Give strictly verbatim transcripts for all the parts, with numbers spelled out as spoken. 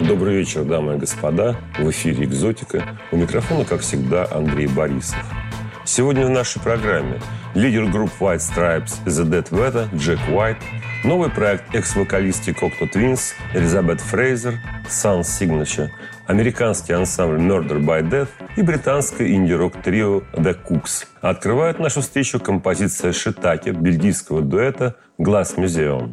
Добрый вечер, дамы и господа. В эфире «Экзотика». У микрофона, как всегда, Андрей Борисов. Сегодня в нашей программе лидер групп White Stripes и The Dead Weather Джек Уайт, новый проект экс-вокалистки Cocteau Twins Элизабет Фрейзер Sun Signature, американский ансамбль Murder by Death и британское инди-рок трио The Cooks. Открывает нашу встречу композиция Shiitake бельгийского дуэта Glass Museum.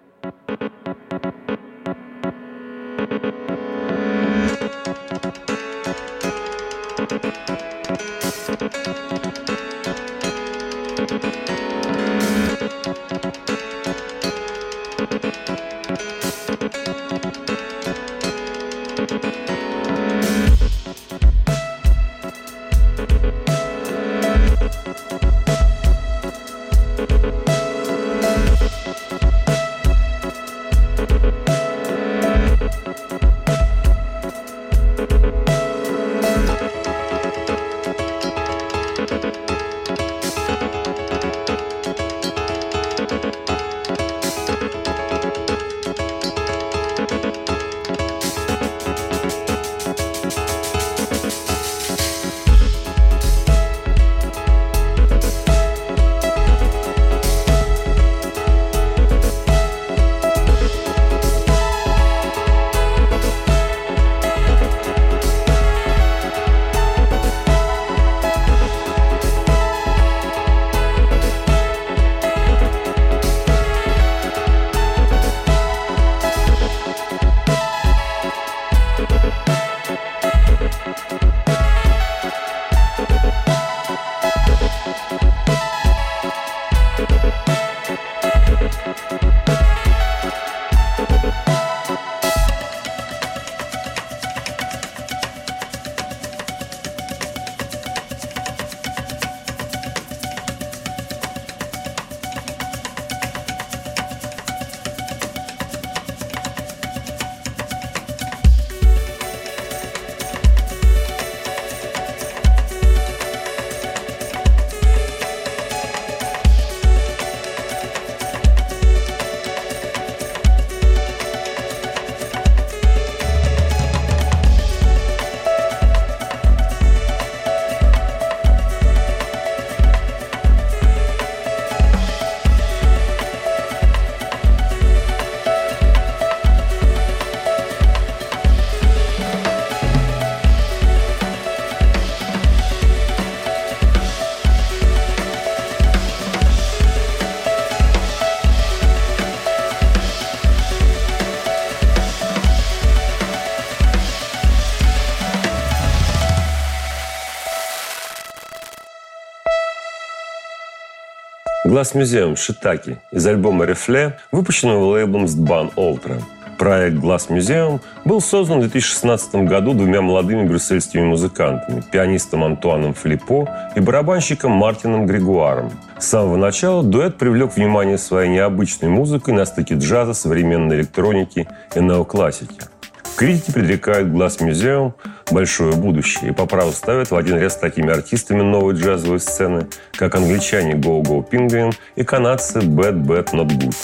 Glass Museum Shiitake из альбома Reflet, выпущенного лейблом Sdban Ultra. Проект Glass Museum был создан в две тысячи шестнадцатом году двумя молодыми брюссельскими музыкантами – пианистом Антуаном Филиппо и барабанщиком Мартином Грегуаром. С самого начала дуэт привлек внимание своей необычной музыкой на стыке джаза, современной электроники и неоклассики. Критики предрекают Glass Museum большое будущее и по праву ставят в один ряд с такими артистами новой джазовой сцены, как англичане Go Go Penguin и канадцы Bad Bad Not Good.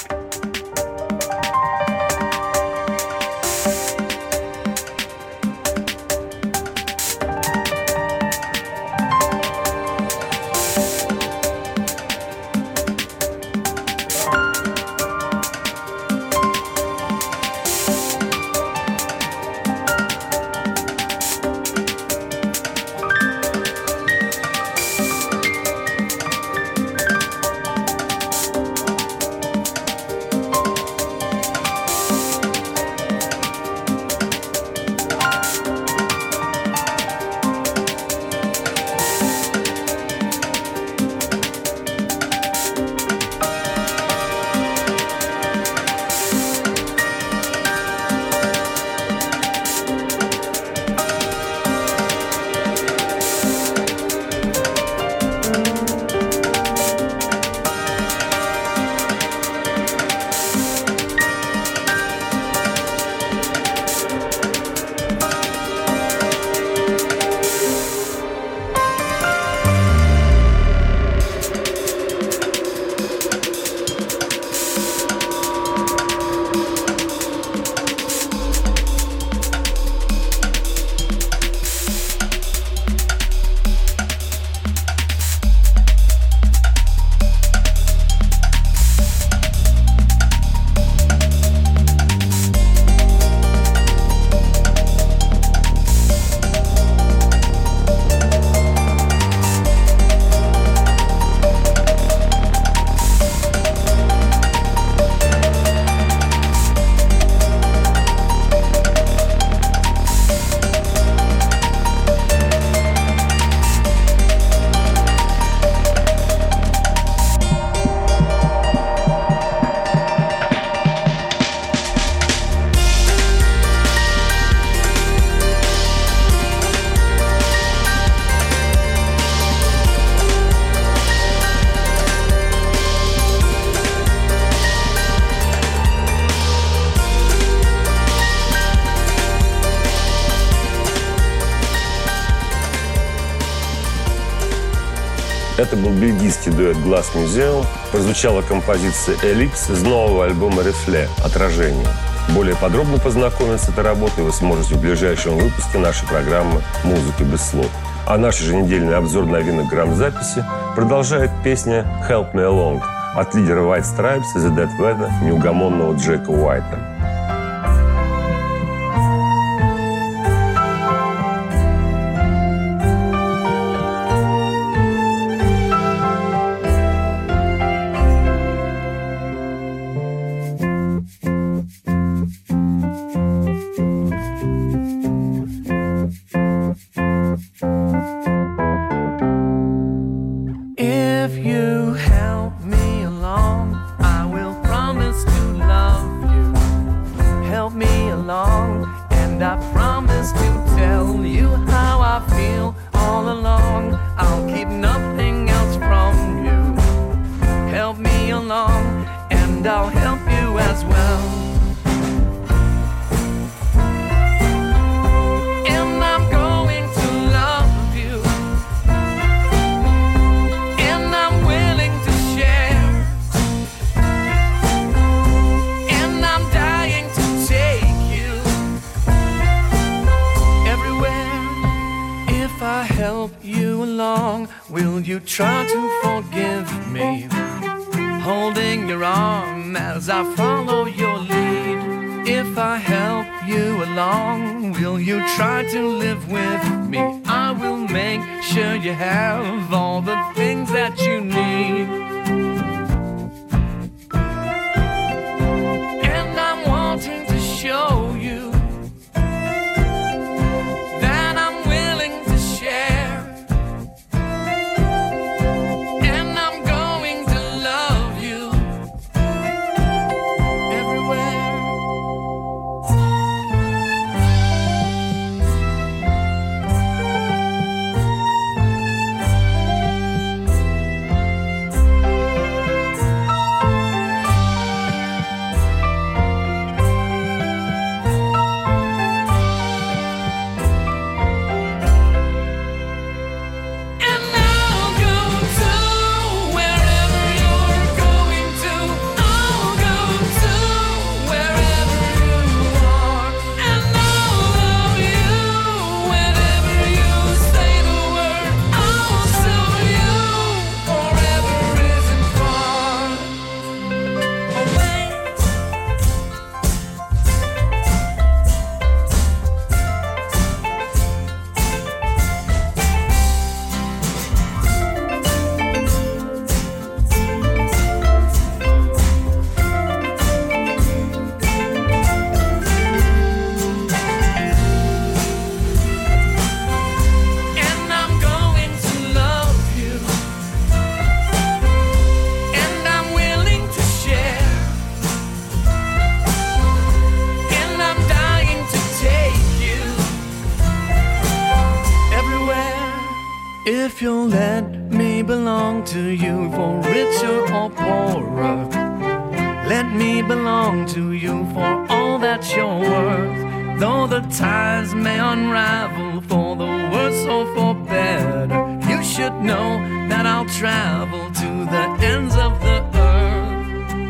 Это был бельгийский дуэт Glass Museum. Прозвучала композиция «Эллипс» из нового альбома «Reflet» «Отражение». Более подробно познакомиться с этой работой вы сможете в ближайшем выпуске нашей программы «Музыка без слов». А наш еженедельный обзор новинок грамзаписи продолжает песня «Help Me Along» от лидера White Stripes и The Dead Weather, неугомонного Джека Уайта. Will you try to forgive me? Holding your arm as I follow your lead. If I help you along, will you try to live with me? I will make sure you have all the things that you need. And I'm wanting to show you that I'm willing to share. And I'm going to love you everywhere. If you'll let me belong to you, for richer or poorer, let me belong to you for all that you're worth. Though the ties may unravel for the worse or for better, you should know that I'll travel to the ends of the earth.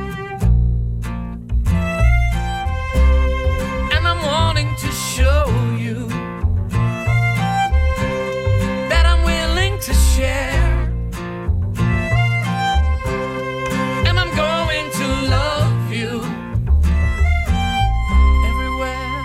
And I'm wanting to show you to share, and I'm going to love you everywhere.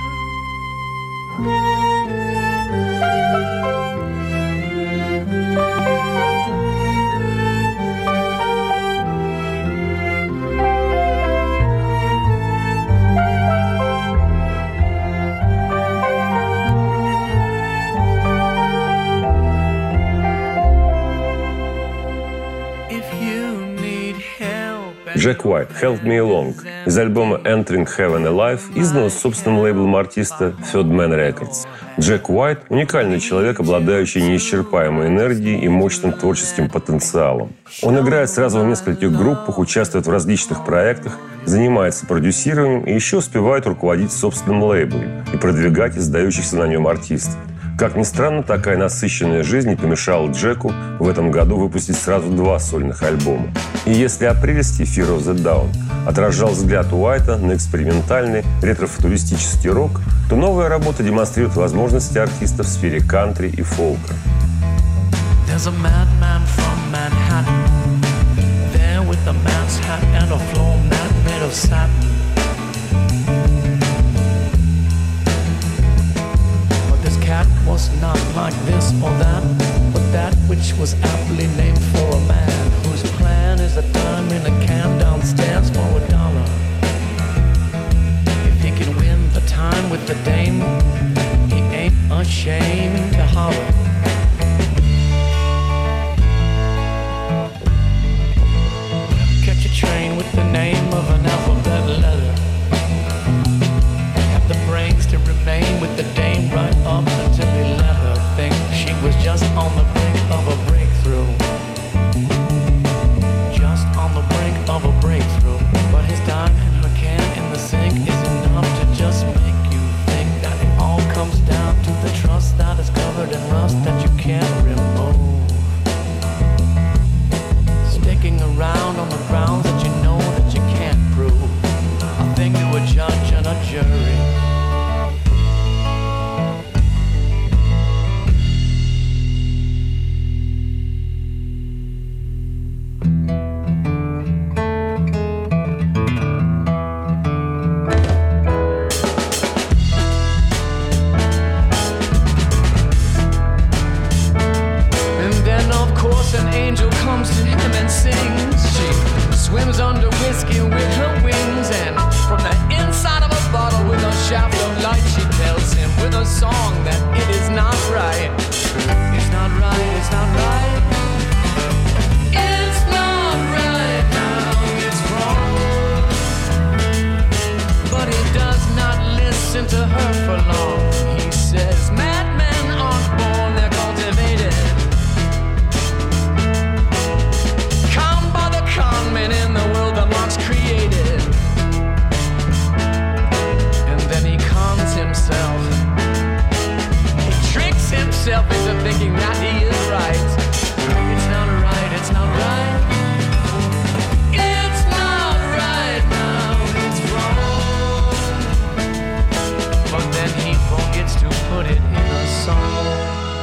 Джек Уайт, «Help Me Along» из альбома «Entering Heaven Alive», изданного собственным лейблом артиста Third Man Records. Джек Уайт – уникальный человек, обладающий неисчерпаемой энергией и мощным творческим потенциалом. Он играет сразу в нескольких группах, участвует в различных проектах, занимается продюсированием и еще успевает руководить собственным лейблом и продвигать издающихся на нем артистов. Как ни странно, такая насыщенная жизнь не помешала Джеку в этом году выпустить сразу два сольных альбома. И если апрельский Fear of the Down отражал взгляд Уайта на экспериментальный ретро-футуристический рок, то новая работа демонстрирует возможности артиста в сфере кантри и фолка. There's a madman from Manhattan, there with a man's hat and a floor mat made of satin. But this cat was not like this or that, but that which was aptly named for a man whose plan is a dime in a can downstairs for a dollar. If he can win the time with the dame, he ain't ashamed to holler. Train with the name of an alphabet letter. Have the brains to remain with the dame right up until he let her think she was just on the brink of a breakthrough. Just on the brink of a breakthrough. But his dime and her can in the sink is enough to just make you think that it all comes down to the trust that is covered in rust that you can't remove. Sticking around on the grounds that you know that you can't prove. A thing to a judge and a jury. And then of course an angel comes to him and sings. She swims under whiskey with her wings, and from the inside of a bottle with a shaft of light she tells him with a song that it is not right. It's not right, it's not right. It's not right now, it's wrong. But he does not listen to her for long. He says madmen aren't born, they're cultivated. Conmen in the world that Marx created. And then he cons himself. He tricks himself into thinking that he is right. It's not right, it's not right. It's not right now, it's wrong. But then he forgets to put it in a song.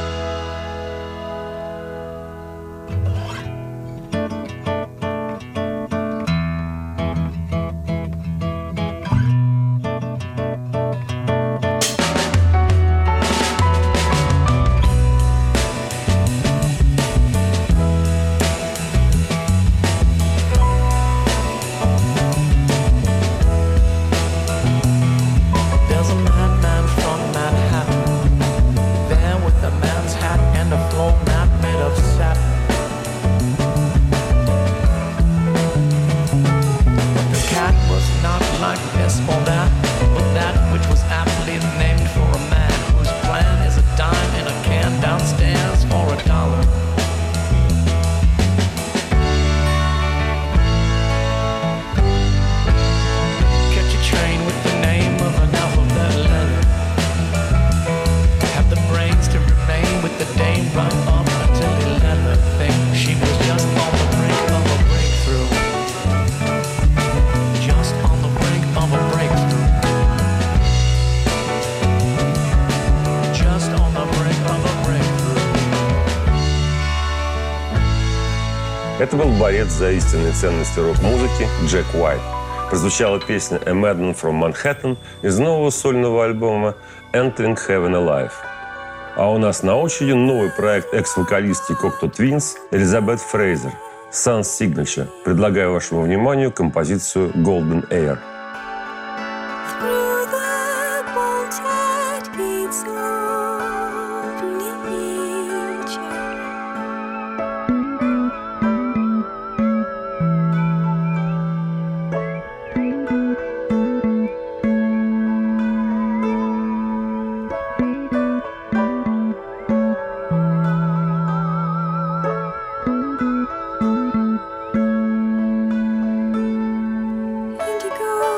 Это был борец за истинные ценности рок-музыки Джек Уайт. Прозвучала песня «A Madman from Manhattan» из нового сольного альбома «Entering Heaven Alive». А у нас на очереди новый проект экс-вокалистки Cocteau Twins Элизабет Фрейзер «Sun's Signature». Предлагаю вашему вниманию композицию «Golden Air». Indigo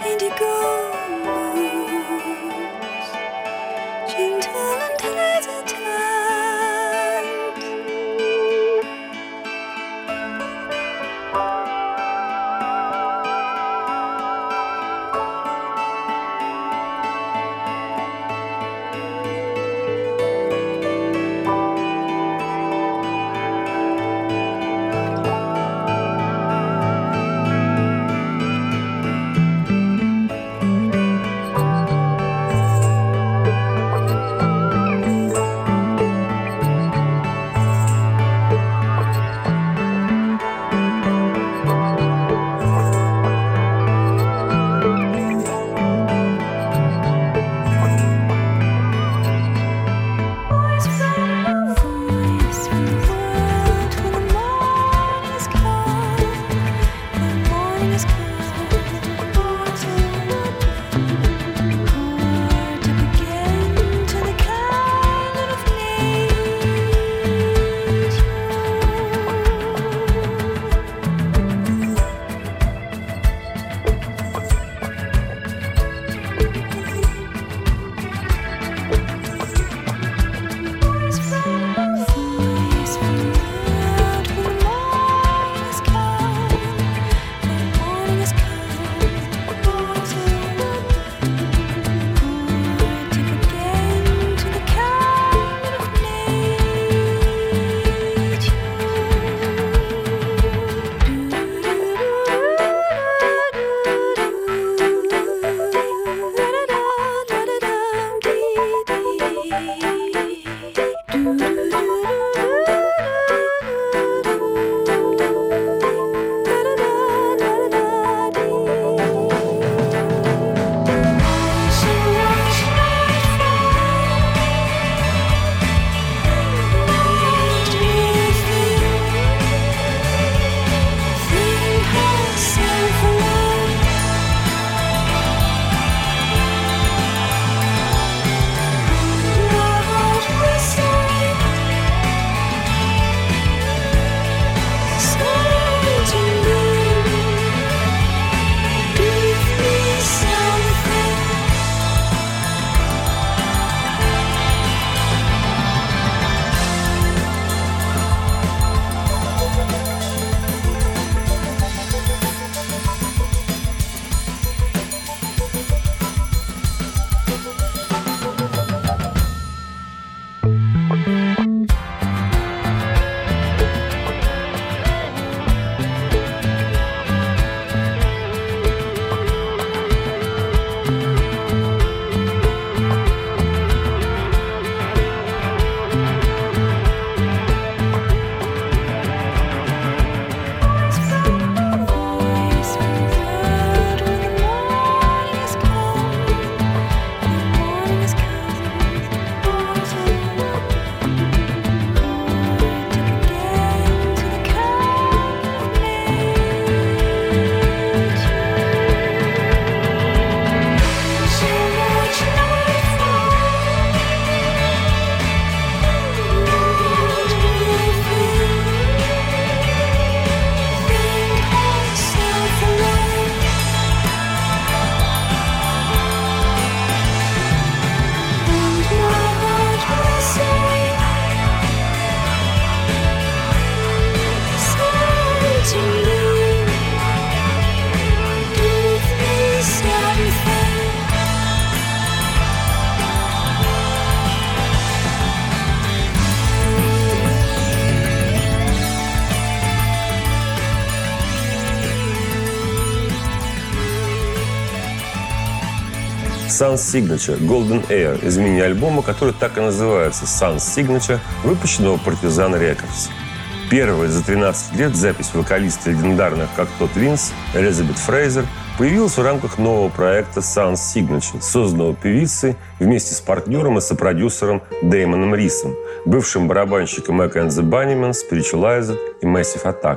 Sun's Signature Golden Air из мини-альбома, который так и называется Sun's Signature, выпущенного Partisan Records. Первая за тринадцать лет запись вокалиста легендарных как тот Винс, Элизабет Фрейзер, появилась в рамках нового проекта Sun's Signature, созданного певицей вместе с партнером и сопродюсером Дэймоном Рисом, бывшим барабанщиком Echo and the Bunnymen, Spiritualized и Massive Attack.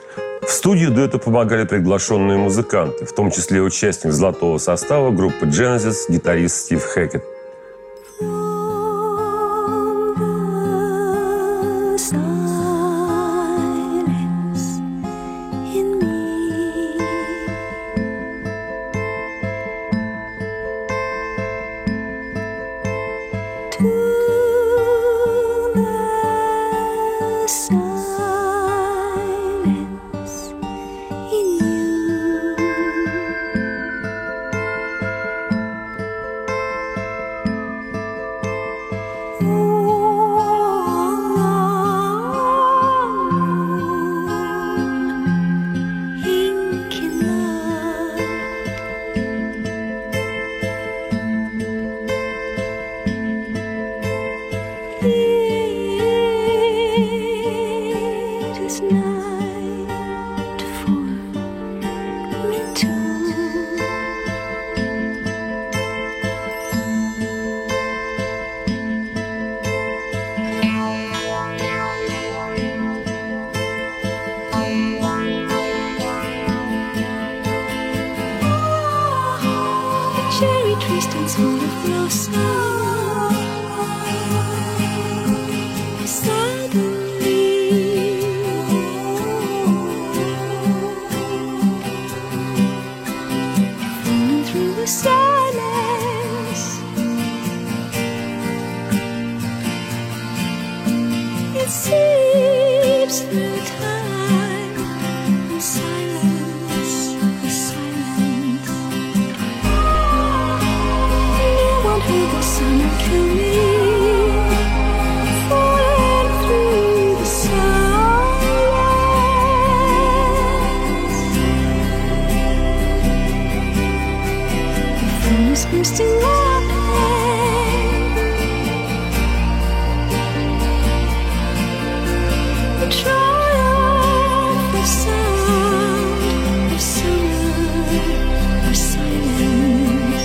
В студию дуэту помогали приглашенные музыканты, в том числе участник золотого состава группы Genesis, гитарист Стив Хэкет. triste and full of blossom. Suddenly, falling through the silence, it seeps through time and silence, the silence. No one heard the summer coming, falling through the silence. The phone is bursting open, the triumph of sound, of summer, or silence.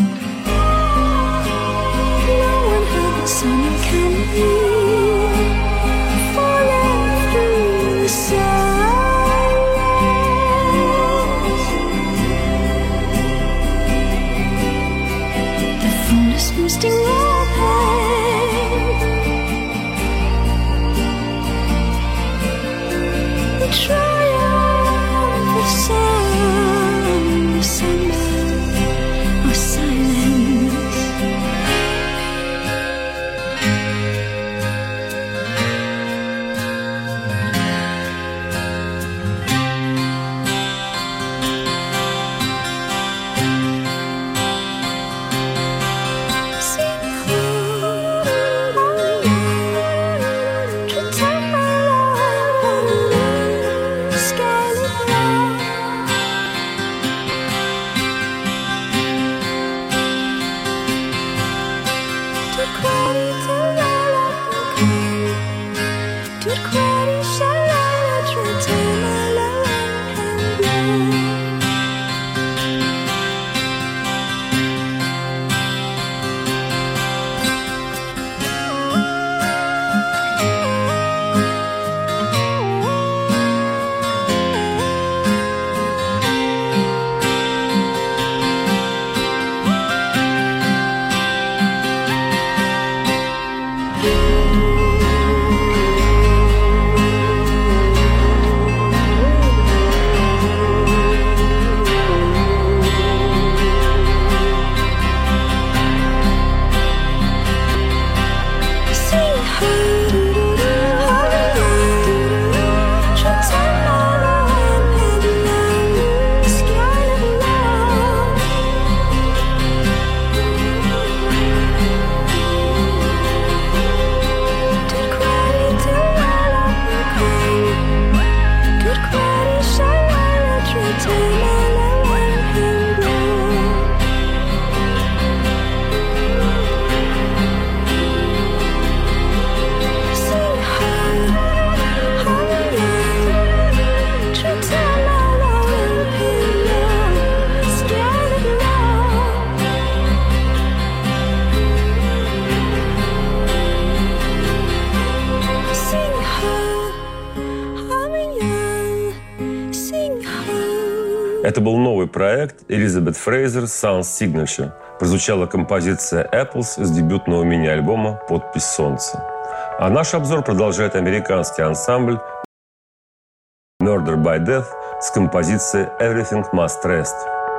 Summer can be Это был новый проект Элизабет Фрейзер Sound Signature. Прозвучала композиция Apples из дебютного мини-альбома «Подпись солнца». А наш обзор продолжает американский ансамбль Murder by Death с композицией Everything Must Rest.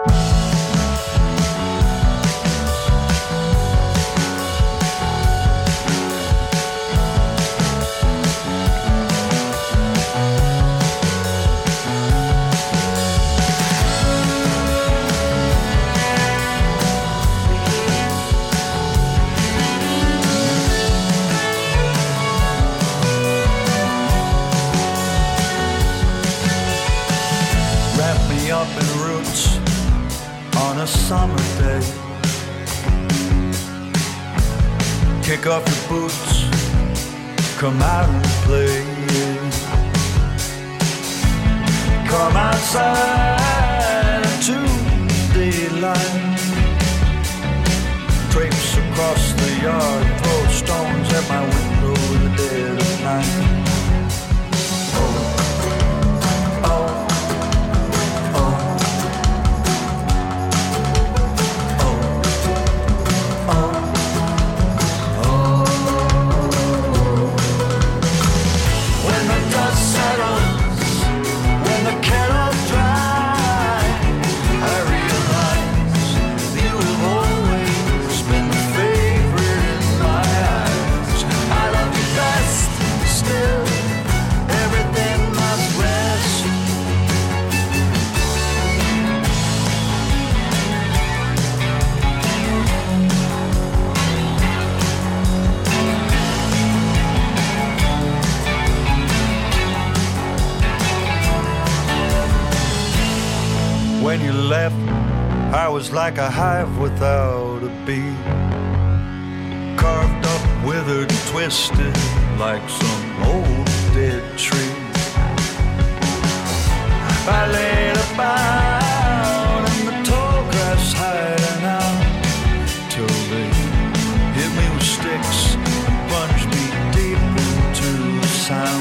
Summer day, kick off your boots, come out and play. Come outside into daylight, traipse across the yard, throw stones at my window in the dead of night. When you left, I was like a hive without a bee, carved up, withered, twisted like some old dead tree. I laid about in the tall grass hiding out till they hit me with sticks and plunged me deep into the sound.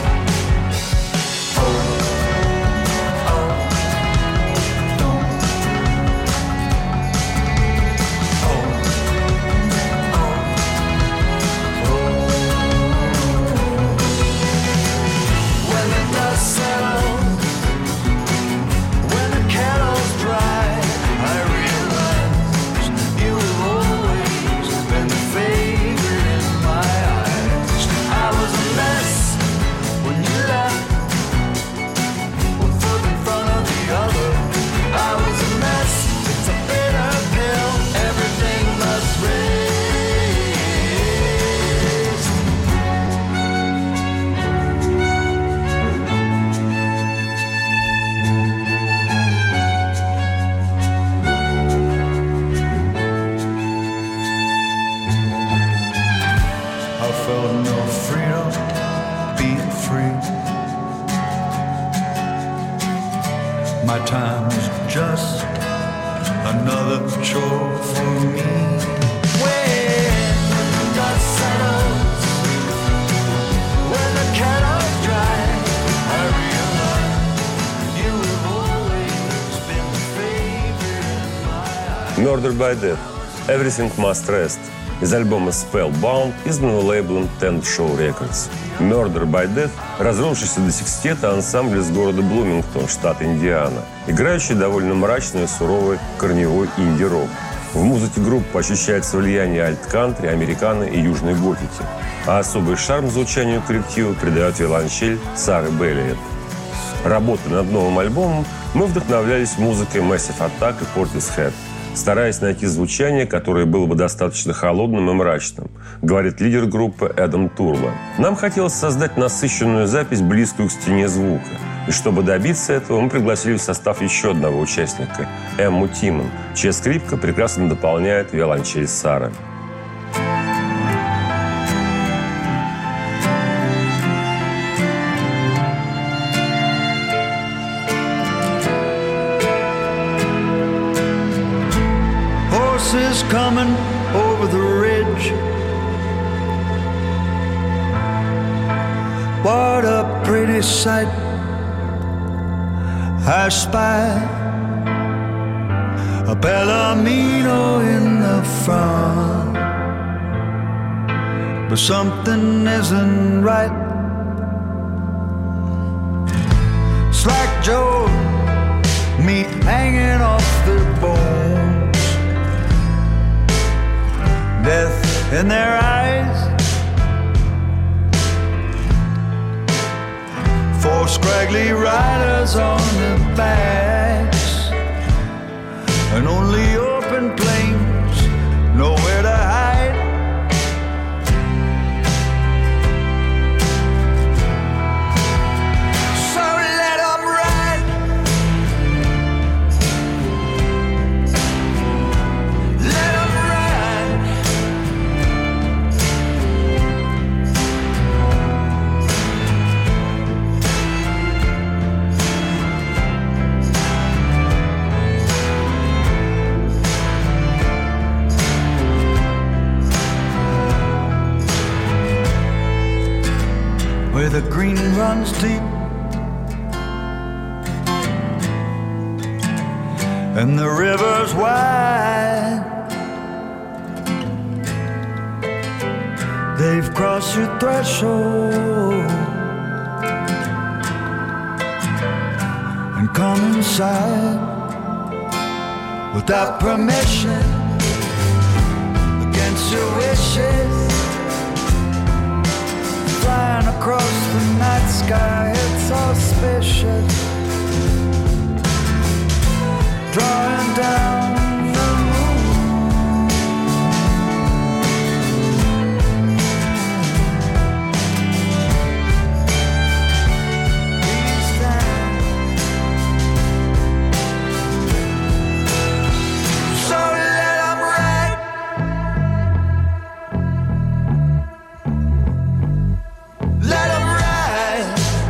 My time is just another chore for me. When the dust settles, when the kettle's dry, I realize you have always been the favorite in my eyes. Murder by Death. Everything Must Rest. Из альбома Spellbound, изданного лейблом Tent Show Records. Murder by Death – разросшийся до секстета ансамбль из города Блумингтон, штат Индиана, играющий довольно мрачный и суровый корневой инди-рок. В музыке группы ощущается влияние альт-кантри, американо и южной готики, а особый шарм звучанию коллектива придает виолончель Сары Беллиет. Работая над новым альбомом, мы вдохновлялись музыкой Massive Attack и Portishead, стараясь найти звучание, которое было бы достаточно холодным и мрачным, говорит лидер группы Эдам Турла. Нам хотелось создать насыщенную запись, близкую к стене звука. И чтобы добиться этого, мы пригласили в состав еще одного участника – Эмму Тимон, чья скрипка прекрасно дополняет виолончель Сары. Horses coming over the ridge, what a pretty sight I spy a Palomino in the front, but something isn't right. Slack Joe, meat hanging off their bones, death in their eyes, four scraggly riders on their backs, and only open plains, nowhere to hide. So let 'em ride. Let 'em ride. Where the green runs deep and the river's wide, they've crossed your threshold and come inside without permission, against your wishes. Flying across the night sky, it's auspicious. Drawing down the moon. These times. So let 'em ride. Let 'em ride.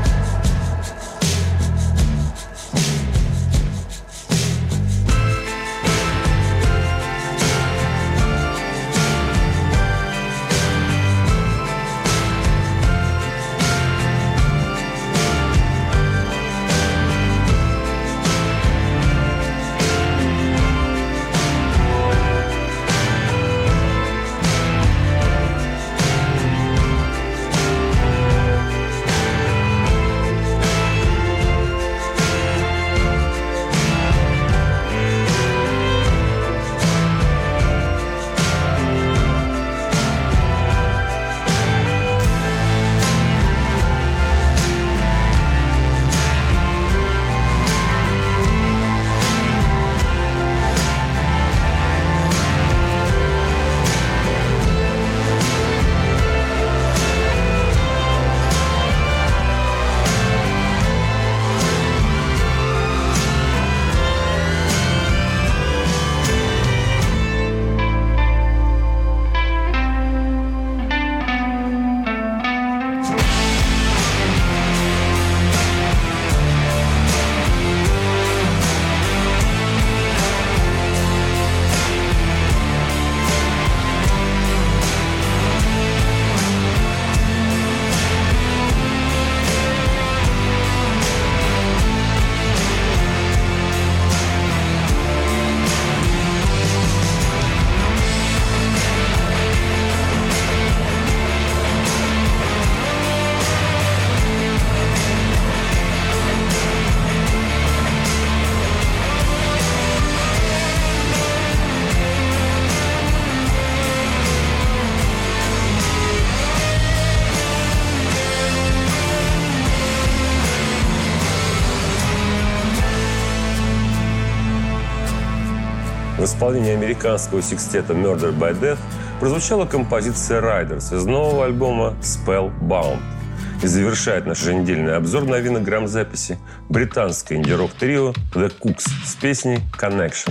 В исполнении американского секстета Murder by Death прозвучала композиция Riders из нового альбома Spellbound. И завершает наш еженедельный обзор новинок грамзаписи британское инди-рок трио The Cooks с песней Connection.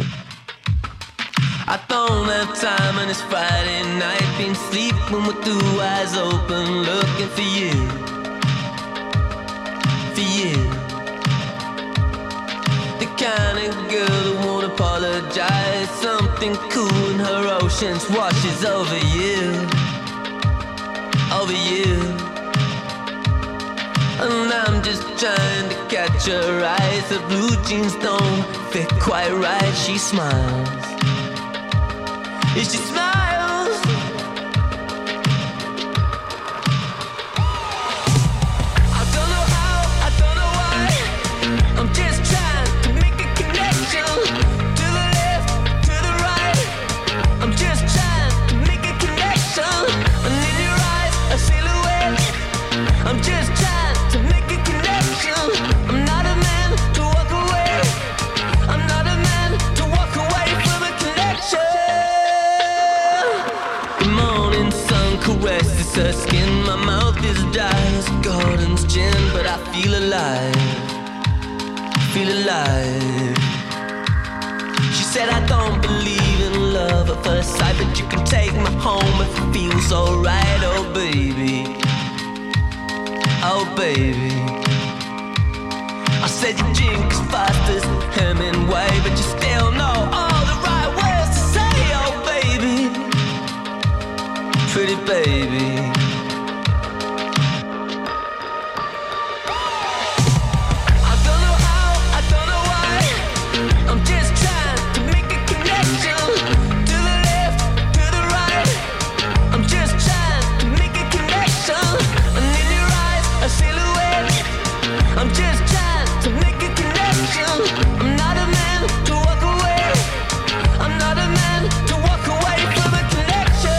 I don't have time and it's Friday night. Been sleeping with two eyes open, looking for you, for you. The kind of girl that won't apologize. Something cool in her oceans washes over you, over you. and I'm just trying to catch her eyes. The blue jeans don't fit quite right. She smiles. If she smiles, I don't know how, I don't know why. I'm just trying to make a connection. To the left, to the right. I'm just trying to make a connection. And in your eyes, a silhouette. I'm just trying to make a connection. I'm not a man to walk away. I'm not a man to walk away from a connection. The morning sun caresses her skin. My mouth is dry as Gordon's gin, but I feel alive, feel alive. She said I don't believe in love at first sight, but you can take me home if it feels alright. Oh baby, oh baby. I said you drink as fast as Hemingway, but you still know all the right words to say. Oh baby, pretty baby. I don't know how, I don't know why. I'm just trying to make a connection. To the left, to the right. I'm just trying to make a connection. And in your eyes, a silhouette. I'm just trying to make a connection. I'm not a man to walk away. I'm not a man to walk away from a connection.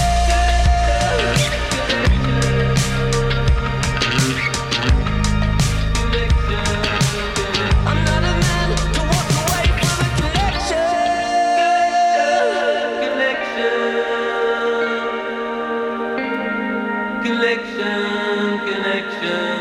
I'm not a man to walk away from a connection. Connection, connection.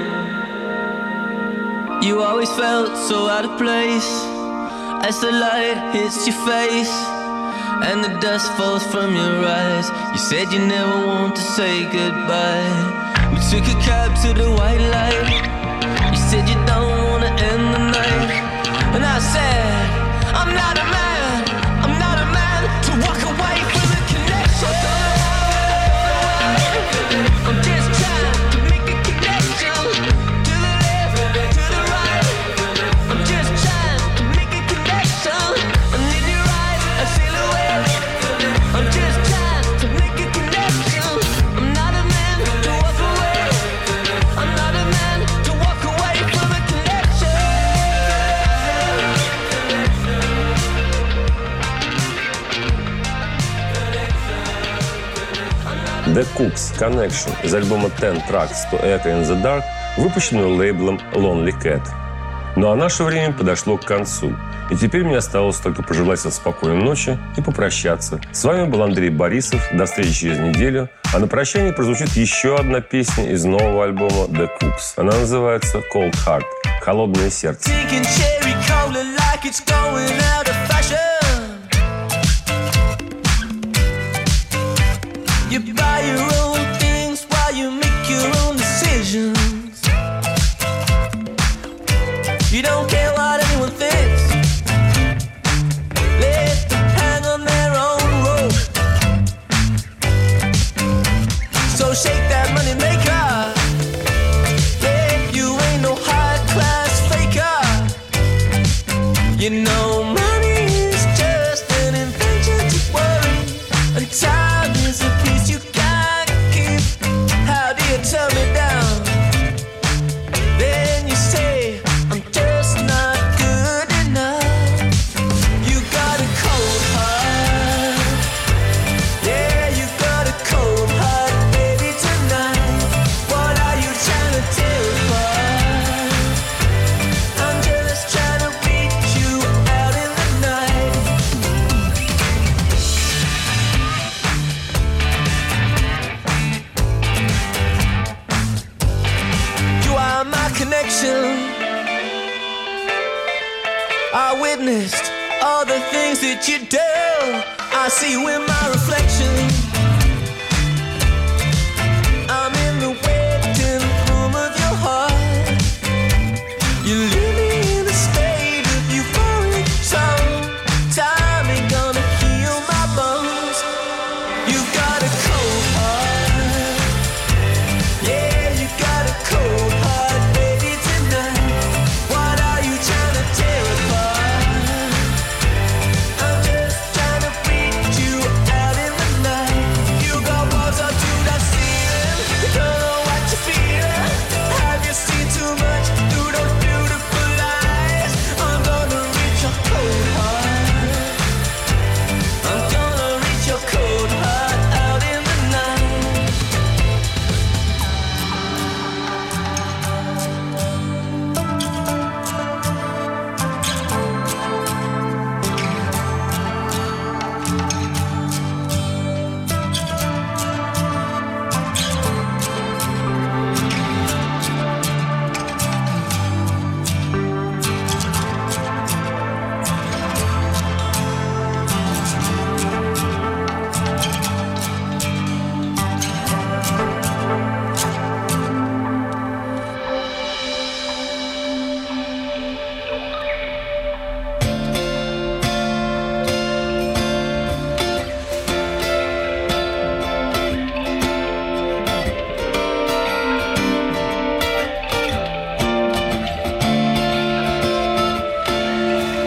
You always felt so out of place as the light hits your face and the dust falls from your eyes. You said you never want to say goodbye. We took a cab to the white light. You said you don't want to end the night. And I said, I'm not a man, I'm not a man to walk away from a connection. I'm just trying to make a connection. To the left, to the right. I'm just trying to make a connection. And in your eyes, a silhouette. I'm just trying to make a connection. I'm not a man to walk away. I'm not a man to walk away from a connection. The Cooks Connection из альбома Ten Tracks to Echo in the Dark, выпущенного лейблом Lonely Cat. Ну а наше время подошло к концу. И теперь мне осталось только пожелать вам спокойной ночи и попрощаться. С вами был Андрей Борисов. До встречи через неделю. А на прощание прозвучит еще одна песня из нового альбома The Cooks. Она называется Cold Heart – «Холодное сердце». Drinking cherry cola like it's going out of fashion. You buy your own things while you make your own decisions. You don't care what anyone thinks. Let them hang on their own rope. So shake that money maker. Yeah, you ain't no high class faker. You know money is just an invention to worry. And time is a piece you can't keep. How do you turn me down? Then you say I'm just not good enough. You got a cold heart. Yeah, you got a cold heart, baby, tonight. What are you trying to tell me? I'm just trying to beat you out in the night. You are my connection. I witnessed all the things that you do. I see you in my reflection. I'm in the waiting room of your heart. You leave me in a state of euphoric zone. Time ain't gonna heal my bones. You got a cold heart. Yeah, you got a cold heart.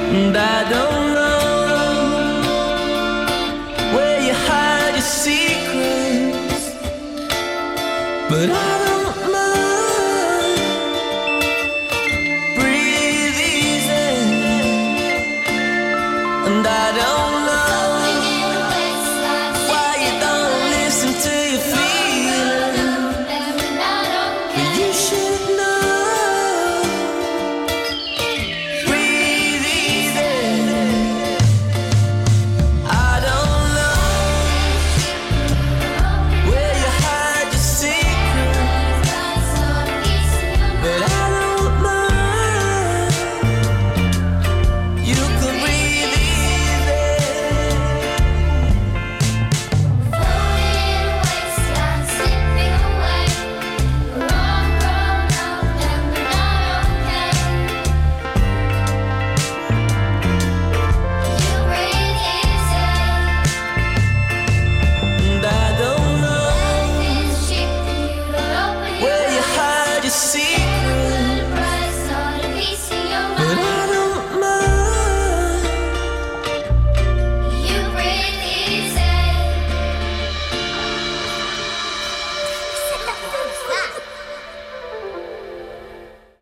And I don't know where you hide your secrets, but I don't